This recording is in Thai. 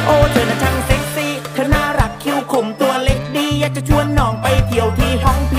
โอ้เธอน่ะช่างเซ็กซี่เธอน่ารักคิ้วคมตัวเล็กดีอยากจะชวนน้องไปเที่ยวที่ฮ่อง